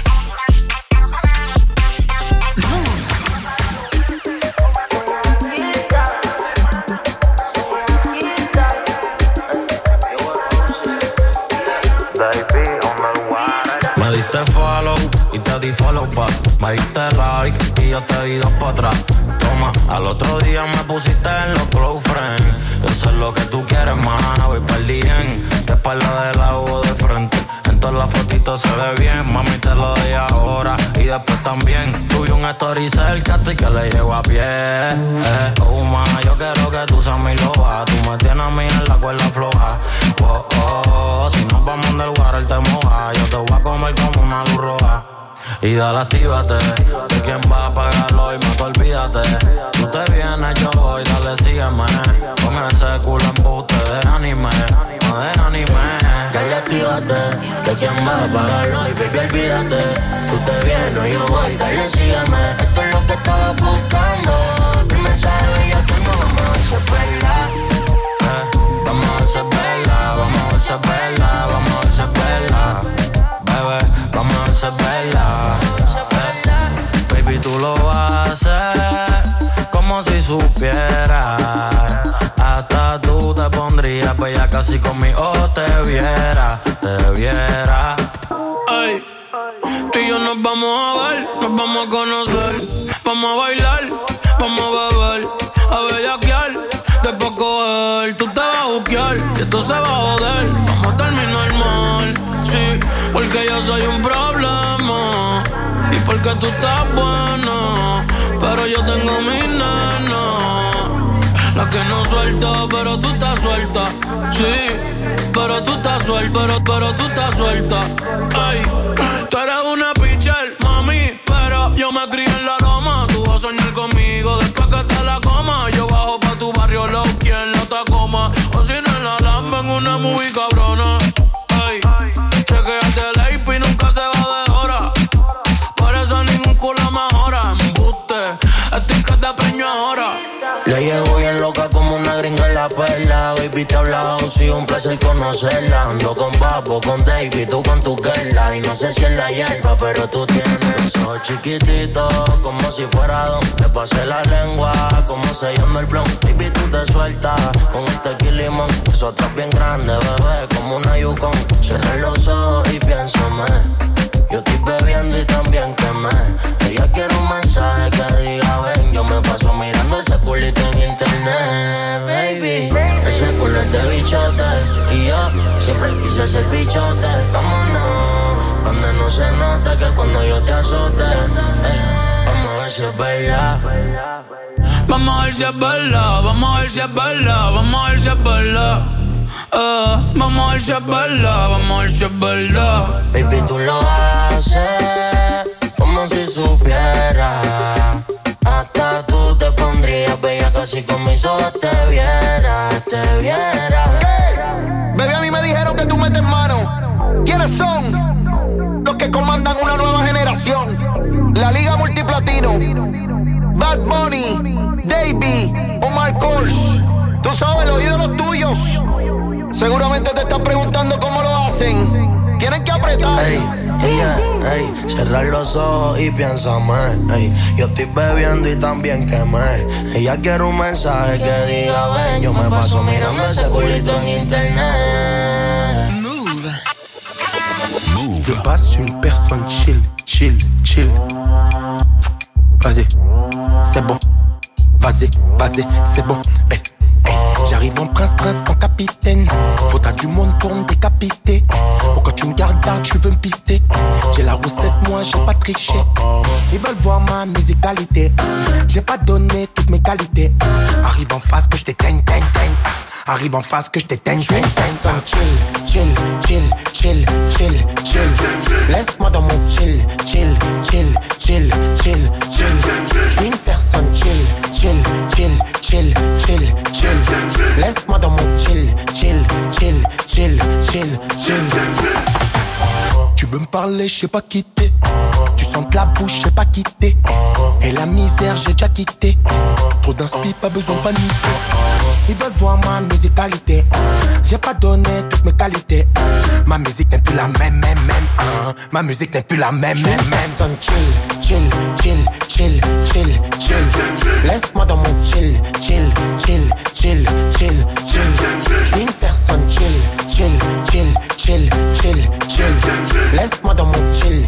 S17: Me diste follow y te di follow back. Me diste like y yo te di 2 para atrás. Toma, al otro día me pusiste en los close friends. Yo sé lo que tú quieres, mana, voy pa'l bien. De espalda de lado o de frente. En todas las fotitos se ve bien. Mami, te lo doy ahora y después también. Subí un story cerca y que le llego a pie. Oh, ma, yo quiero que tú seas mi loba. Tú me tienes a mí en la cuerda floja. Oh, oh, si nos vamos del water te moja. Yo te voy a comer como una luz roja. Y dale, actívate, de quién va a pagarlo y más te olvídate. Tú te vienes, yo voy, dale, sígueme. Con ese culo embuste de anime, no de anime.
S18: Dale, actívate, de quién va a pagarlo y baby, olvídate. Tú te vienes, yo voy, dale, sígueme. Esto es lo que estaba buscando. El mensaje y yo tengo, vamos a hacer perla.
S17: Vamos a hacer perla, vamos a hacer perla, vamos a hacer perla. Bebé, vamos a hacer perla. Baby, tú lo haces como si supieras. Hasta tú te pondrías bella casi conmigo te viera, te viera.
S19: Ay, tú y yo nos vamos a ver, nos vamos a conocer. Vamos a bailar, vamos a beber, a bellaquear. Después coger, tú te vas a buquear y esto se va a joder. Vamos a terminar mal, sí, porque yo soy un problema y porque tú estás buena, pero yo tengo mi nena. La que no suelta, pero tú estás suelta. Sí, pero tú estás suelta, pero tú estás suelta. Ay, tú eres una pitcher, mami, pero yo me crié en la loma. Tú vas a soñar conmigo después que te la coma. Yo bajo pa' tu barrio, lo quien no te coma. O si no en la lamba, en una muy cabrona. Ay, chequeate el AP y nunca se va de hora. Por eso ningún culo mejora. Embuste, estoy que te preño ahora.
S18: Le llevo bien loca como una gringa en la perla. Baby, te he hablado, sí, un placer conocerla. Ando con Papo, con David, tú con tu girla. Y no sé si es la hierba, pero tú tienes ojos chiquititos, como si fuera don. Le pasé la lengua, como sellando el blon. Baby, tú te sueltas con el tequila y limón. Eso está bien grande, bebé, como una Yukon. Cierra los ojos y piénsame. Yo estoy bebiendo y también quemé. Ella quiere un mensaje que diga ven. Yo me paso mirando ese culito en internet, baby. Ese culo es de bichote. Y yo siempre quise ser bichote. Vámonos, donde no se note que cuando yo te azote. Vamos a ver si es verdad.
S19: Vamos a ver si es verdad, vamos a ver si es verdad, vamos a ver si es verdad. Vamos a ver si es verdad, vamos a ver si es verdad.
S18: Baby, tú lo haces como si supieras. Hasta tú te pondrías bella casi con mis ojos te viera.
S15: Hey, baby, a mí me dijeron que tú metes mano. ¿Quiénes son? Los que comandan una nueva generación. La Liga Multiplatino, Bad Bunny, Davey, Omar Kors. Tú sabes, los ídolos tuyos. Seguramente te estás preguntando cómo lo hacen. Tienen que apretar.
S18: Cerrar los ojos y piénsame. Yo estoy bebiendo y también quemé. Ella quiere un mensaje que diga ven. Yo me paso mirando ese culito en internet.
S20: Move. De base, je suis une personne chill. Vas-y, c'est bon. Vas-y, c'est bon. J'arrive en prince, en capitaine. Faudra du monde pour me décapiter. Oh, quand tu me gardes, tu veux me pister. J'ai la recette, moi, j'ai pas triché. Ils veulent voir ma musicalité. J'ai pas donné toutes mes qualités. Arrive en face que je t'éteigne, Arrive en face que je t'éteigne, personne chill. Laisse-moi dans mon chill. J'suis une personne chill. Laisse-moi dans mon chill. Tu veux me parler, je sais pas quitter. Tu sens que la bouche, je sais pas quitter. Et la misère, j'ai déjà quitté. Trop d'inspi, pas besoin de paniquer. Ils veulent voir ma musicalité. J'ai pas donné toutes mes qualités. Ma musique n'est plus la même. Ma musique n'est plus la même. Personne chill. Laisse-moi dans mon chill. J'suis une personne chill. Laisse-moi dans mon chill.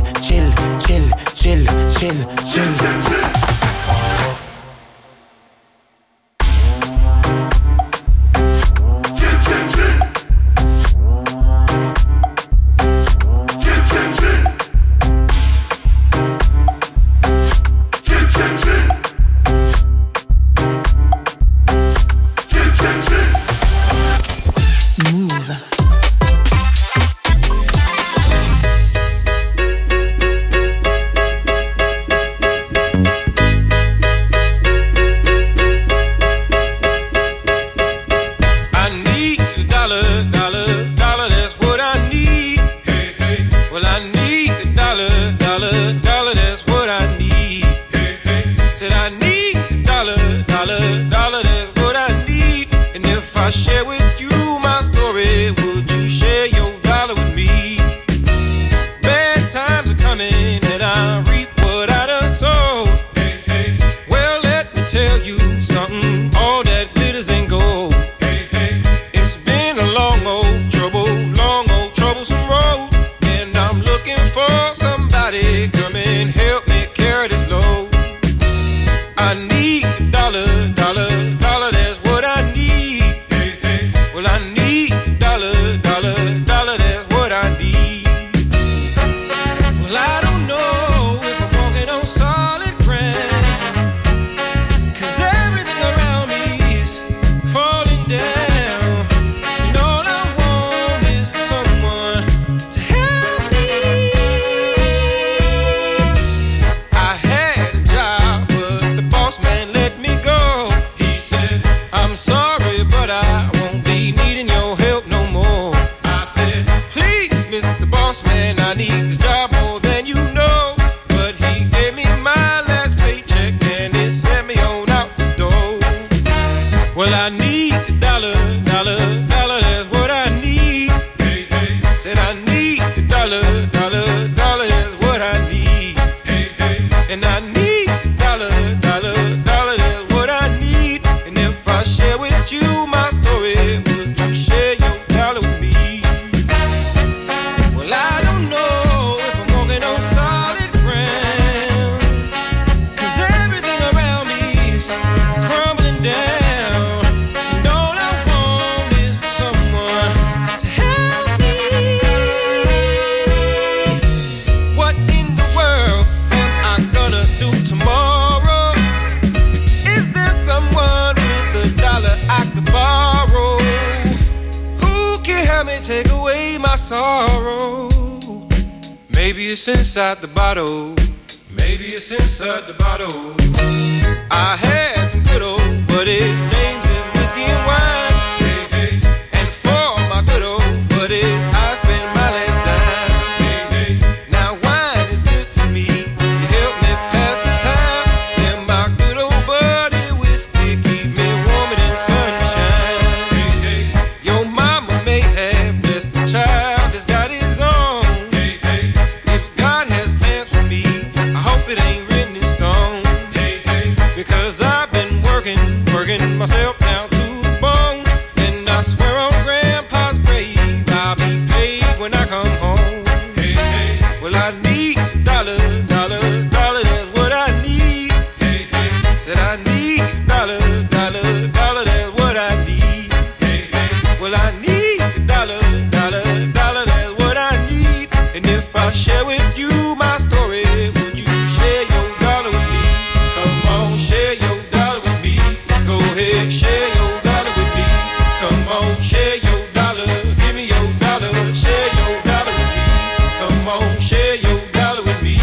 S19: time may take away my sorrow. Maybe it's inside the bottle. Maybe it's inside the bottle. I had some good old buddies, names is whiskey and wine. Hey, hey. And for my good old buddies, I spent my last dime. Hey, hey. Now wine is good to me. You help me pass the time. And my good old buddy whiskey keep me warmer than sunshine. Hey, hey. Your mama may have blessed the child that's got his own. Hey, hey. If God has plans for me, I hope it ain't written in stone. Hey, hey. Because I've been working myself down to the bone. And I swear on Grandpa's grave, I'll be paid when I come home. Hey, hey. Well, I need dollar, that's what I need. Hey, hey. Said I need dollar, that's what I need. Hey, hey. Well, I need dollar, that's what I need. And if I share with you my story, would you share your dollar with me? Come on, share your dollar with me. Go ahead, share your dollar with me. Come on, share your dollar. Give me your dollar, share your dollar with me. Come on, share your dollar with me.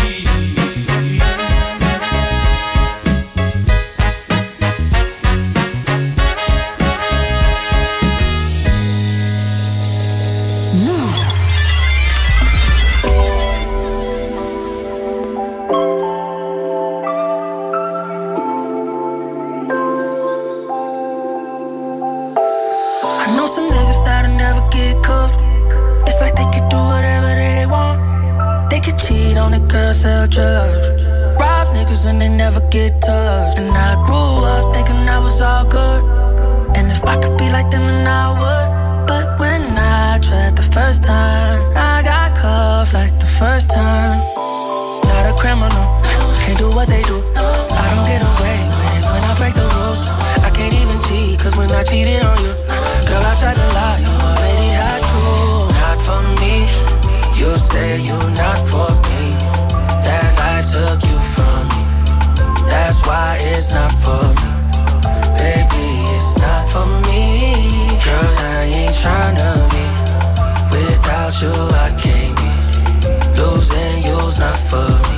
S5: I know some niggas that'll never get caught. It's like they could do whatever they want. They could cheat on a girl, sell drugs, rob niggas and they never get touched. And I grew up thinking I was all good, and if I could be like them then I would. But when I tried the first time, I got cuffed like the first time. Not a criminal, can't do what they do. I don't get away with it when I break the rules. I can't even cheat, cause when I cheated on you, girl, I tried to lie, you already had proof. Not for me, you say you're not for me. That life took you from me, that's why it's not for me. Baby, it's not for me. Girl, I ain't tryna be. Without you, I can't be. Losing you's not for me.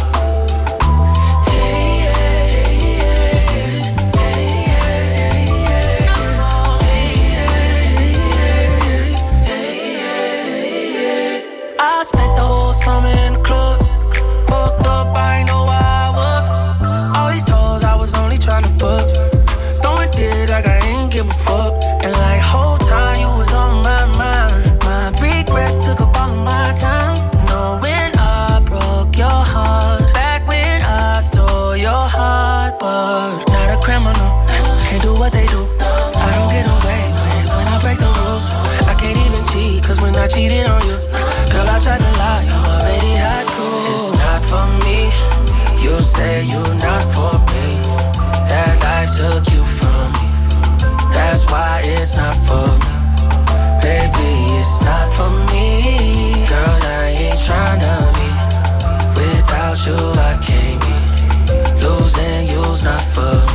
S5: I spent the whole summer in the club. Fucked up, I ain't know where I was. All these hoes, I was only tryna fuck. Throwing dick like I ain't give a fuck. And like whole time you was on my mind. My regrets took up all of my time. Knowing I broke your heart. Back when I stole your heart. But not a criminal, can't do what they do. I don't get away with it when I break the rules. I can't even cheat, cause when I cheated on you, girl, I tried to lie, you already had proof. It's not for me, you say you're not for me. That life took you from me, that's why it's not for me. Baby, it's not for me. Girl, I ain't tryna be. Without you, I can't be. Losing you's not for me.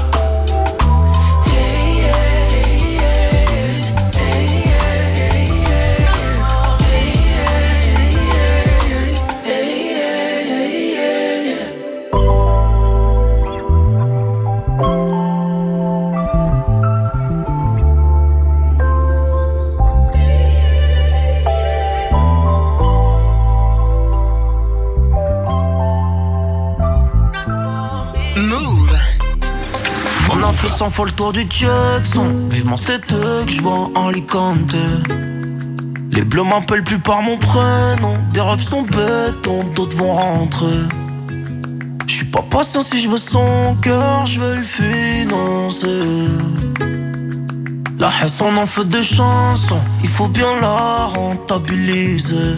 S5: S'en faut le tour du Jackson. Vivement c'était que je vois en Alicante. Les bleus m'appellent plus par mon prénom. Des rêves sont béton, d'autres vont rentrer. J'suis pas patient si je veux son cœur, je veux le financer. La haine on en fait des chansons, il faut bien la rentabiliser.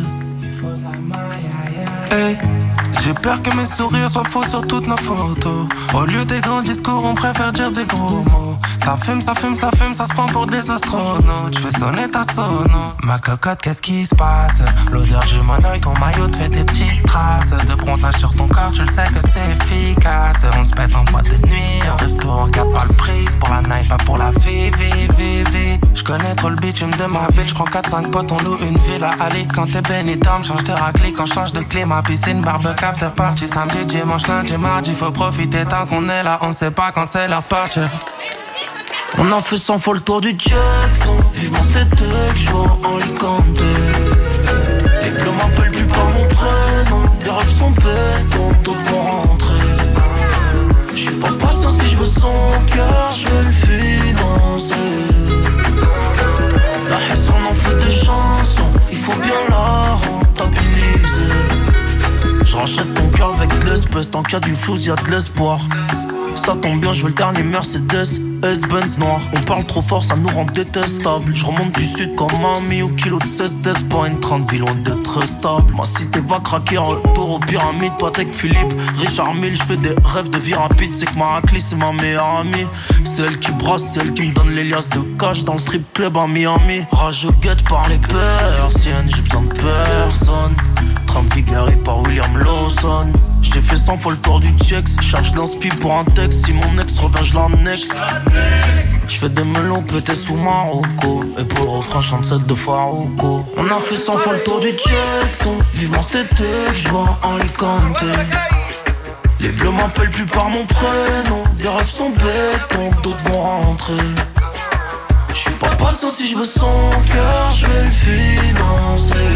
S11: Hey. J'ai peur que mes sourires soient faux sur toutes nos photos. Au lieu des grands discours, on préfère dire des gros mots.
S19: Ça fume, ça fume, ça fume, ça se prend pour des astronautes. J'fais sonner ta sono. Ma cocotte, qu'est-ce qui se passe? L'odeur du monoeil, ton maillot te fait des petites traces de bronzage sur ton corps, tu le sais que c'est efficace. On se pète en boîte de nuit, au resto on regarde pas le prix. Pour la night, pas pour la vie. J'connais trop le bitume de ma ville. J'prends 4-5 potes, on loue une ville à Ali. Quand t'es Benidorm, change de raclée. Quand change de clé, ma piscine, barbecue, after party. Samedi, dimanche, lundi, mardi. Faut profiter tant qu'on est là. On sait pas quand c'est leur partir.
S5: On en fait 100 fois le tour du Jackson. Vivement cette joie en Alicante. Les bleus m'appellent plus par mon prénom. Les rêves sont béton, d'autres vont rentrer. J'suis pas patient, si j'veux son cœur, j'vais le financer. La haine, on en fait des chansons, il faut bien la rentabiliser. J'rachète ton cœur avec de l'espèce, tant qu'il y a du flou, y'a de l'espoir. Ça tombe bien, je veux le dernier Mercedes S-Benz noir. On parle trop fort, ça nous rend détestables. Je remonte du sud comme mamie au kilo de 16 d'Est. Pas une 30 vie loin d'être stable. Ma cité va craquer, retour aux pyramides. Patek Philippe, Richard Mille. Je fais des rêves de vie rapide. C'est que ma raclée c'est ma meilleure amie. C'est elle qui brasse, c'est elle qui me donne les liasses de cash dans le strip club à Miami. Rage guette par les persiennes, j'ai besoin de personne. 30 vigarés par William Lawson. J'ai fait 100 fois le tour du Chex. Charge d'inspi pour un texte. Si mon ex revient, je l'annexe. J'fais des melons pétés sous Marocco. Et pour le refrain, chante celle de Farouko. On a fait 100 fois le tour du Jackson. Vivement cet été, j'vois en Alicante. Les bleus m'appellent plus par mon prénom. Des rêves sont béton, d'autres vont rentrer. J'suis pas patient, si j'veux son cœur, j'vais le financer.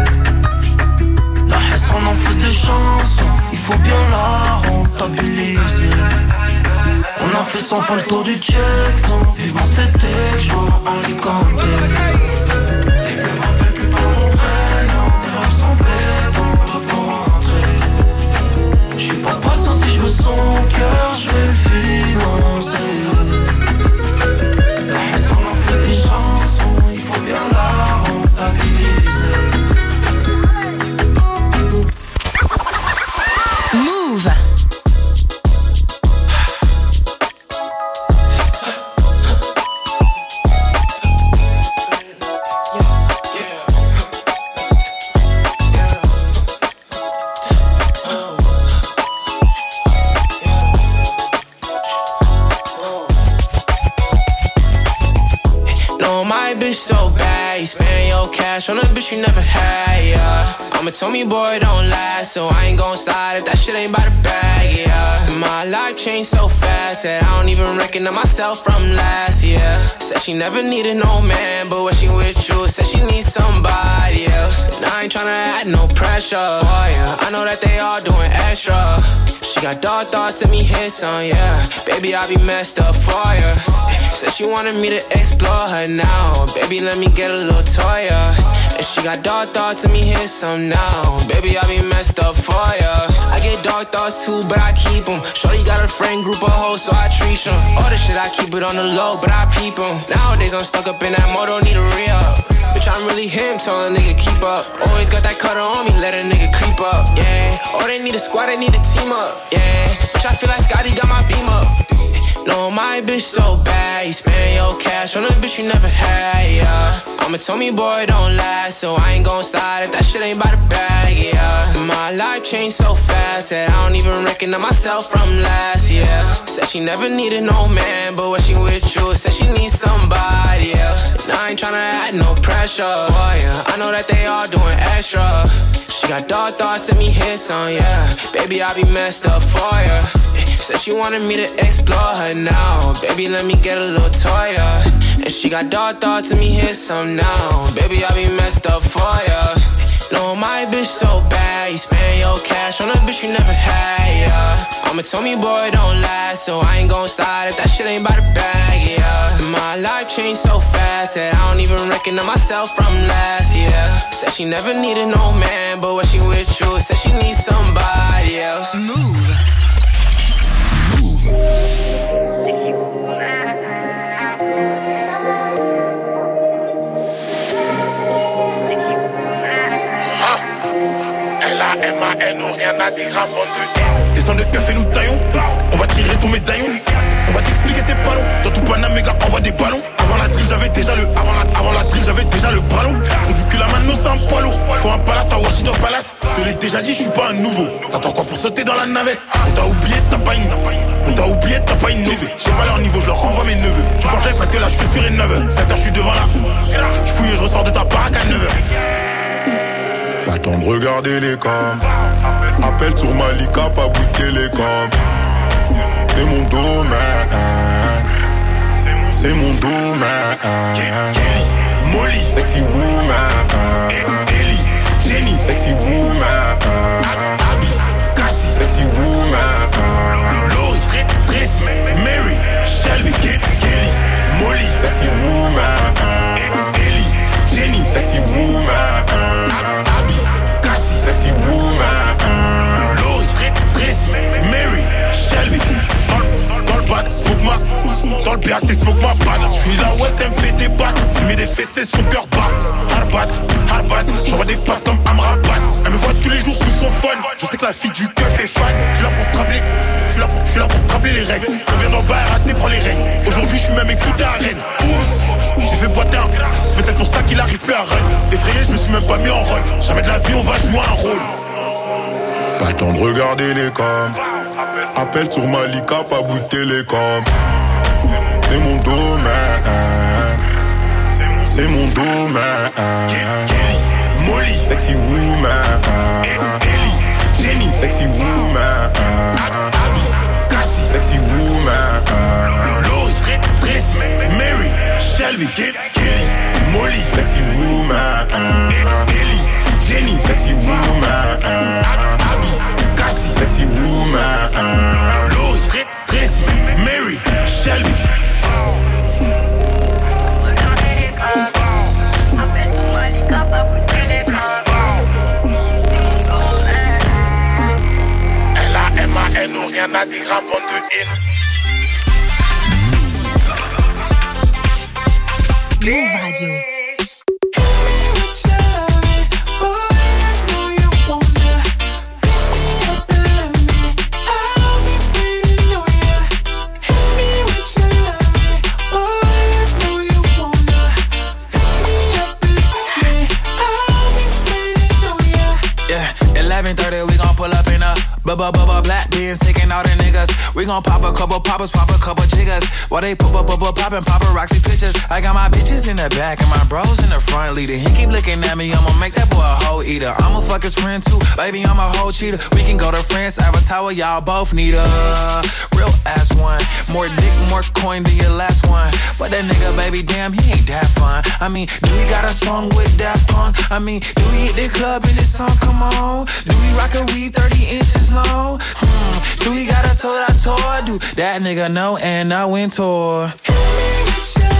S5: La haine, on en fait des chansons, il faut bien la rentabiliser. On a fait 100 fois le tour du Jackson. Vivement cet été, j'vois en Alicante. Les bleus m'appellent plus par mon prénom. Les rêves sont béton, d'autres vont rentrer. J'suis pas patient, si j'veux son cœur, j'vais le financer. La haine, on en fait des chansons, il faut bien la rentabiliser.
S3: Move.
S19: So bad, you spend your cash on a bitch you never had, yeah. Mama told me, boy, don't last, so I ain't gon' slide if that shit ain't by the bag, yeah. My life changed so fast that I don't even recognize myself from last year. Said she never needed no man, but when she with you, said she needs somebody else. And I ain't tryna add no pressure for ya. I know that they all doing extra. She got dark thoughts, let me hit some, yeah. Baby, I be messed up for ya. Said she wanted me to explore her now. Baby, let me get a little toy, yeah. And she got dark thoughts, let me hit some now. Baby, I be messed up for ya. I get dark thoughts too, but I keep them. Shorty got a friend group of hoes, so I treat them. All the shit, I keep it on the low, but I peep them. Nowadays, I'm stuck up in that mode, don't need a re-up. Bitch, I'm really him, tell a nigga keep up. Always got that cutter on me, let a nigga creep up, yeah. Oh, they need a squad, they need a team up, yeah. Bitch, I feel like Scotty got my beam up. No, my bitch so bad, you spend your cash on a bitch you never had, yeah. Mama told me, boy, don't last, so I ain't gon' slide if that shit ain't by the bag, yeah. My life changed so fast that I don't even recognize myself from last year. Said she never needed no man, but when she with you, said she needs somebody else. And I ain't tryna add no pressure for ya. I know that they all doing extra. She got dark thoughts, let me hit some, yeah. Baby, I be messed up for ya. Said she wanted me to explore her now. Baby, let me get a little toy, yeah. And she got dark thoughts, let me hit some now. Baby, I be messed up for ya. No, my bitch so bad, you spend your cash on a bitch you never had, yeah. Mama told me, boy, don't last, so I ain't gon' slide if that shit ain't by the bag, yeah. My life changed so fast that I don't even recognize myself from last year. Said she never needed no man, but when she with you, said she needs somebody else.
S3: Move.
S1: L-A-M-A-N ou rien à dire avant de. Descends de keuf et nous taillons. On va tirer ton médaillon. On va t'expliquer, c'est pas long. Dans tout Paname, mes gars, envoie des ballons. Avant la drill, j'avais déjà le ballon. Faut du cul la mano, c'est un poids lourd. Faut un palace à Washington Palace. Je te l'ai déjà dit, je suis pas un nouveau. T'attends quoi pour sauter dans la navette? On t'a oublié, t'as pas une neveu. J'ai pas leur niveau, je leur renvoie mes neveux. Tu penserais parce que là, je suis sur une 9h. 7h, je suis devant là. Je fouille et je ressors de ta baraque à 9h.
S21: Pas temps de regarder les cams. Appel sur Malika, pas bout de télécom. C'est mon domaine. C'est mon domaine.
S1: Kelly, Molly,
S21: sexy woman.
S1: Ellie, Jenny,
S21: sexy woman.
S1: Abby, Cassie,
S21: sexy woman.
S1: Lori, Tracy, Mary, Shelby, Kelly, Molly,
S21: sexy woman.
S1: Ellie, Jenny,
S21: sexy woman.
S1: Abby, Cassie,
S21: sexy woman.
S1: Lori, Tracy, Mary, Shelby. Dans le bat, smoke ma. Dans le BAT, smoke ma bad. J'finis la web, elle me fait des battes. J'mets des fessées, son cœur bat. Hard bat. J'envoie des passes comme Amrabat. Elle me voit tous les jours sous son phone. Je sais que la fille du keuf est fan. J'suis là pour te rappeler. J'suis là pour te rappeler les règles. On vient d'en bas, raté, prends les règles. Aujourd'hui, j'suis même écouté à Rennes. Oups, j'ai fait boiter un. Peut-être pour ça qu'il arrive plus à run. Effrayé, je me suis même pas mis en run. Jamais de la vie, on va jouer un rôle.
S21: Pas le temps de regarder les cams. Appel sur Malika, pas bout de télécom. C'est mon domaine. C'est mon domaine.
S1: Kelly, Molly,
S21: sexy woman.
S1: Ellie, Jenny,
S21: sexy woman.
S1: Abby, Cassie,
S21: sexy woman.
S1: Lori, Tracy, Mary, Shelby, Kelly, Molly,
S21: sexy woman.
S1: Ellie, Jenny,
S21: sexy woman.
S1: Abby, Cassie,
S21: sexy woman.
S1: Lori, Tracy, Mary, Shelby. Elle n'a rien à dire à bande de haine.
S3: Move Radio.
S2: Black beans taking all the niggas. We gon' pop a couple poppers, pop a couple jiggers. While they poppin' paparazzi pictures. I got my bitches in the back and my bros in the front leader. He keep looking at me, I'ma make that boy a hoe eater. I'ma fuck his friend too, baby, I'm a whole cheater. We can go to France, Avatar, y'all both need a real ass one. More dick, more coin than your last one. Fuck that nigga, baby, damn, he ain't that fun. I mean, do we got a song with Daft Punk? I mean, do we hit the club in this song? Come on. Do we rock a weave 30 inches long? Do we got a sold out tour? Do that nigga know and I went tour?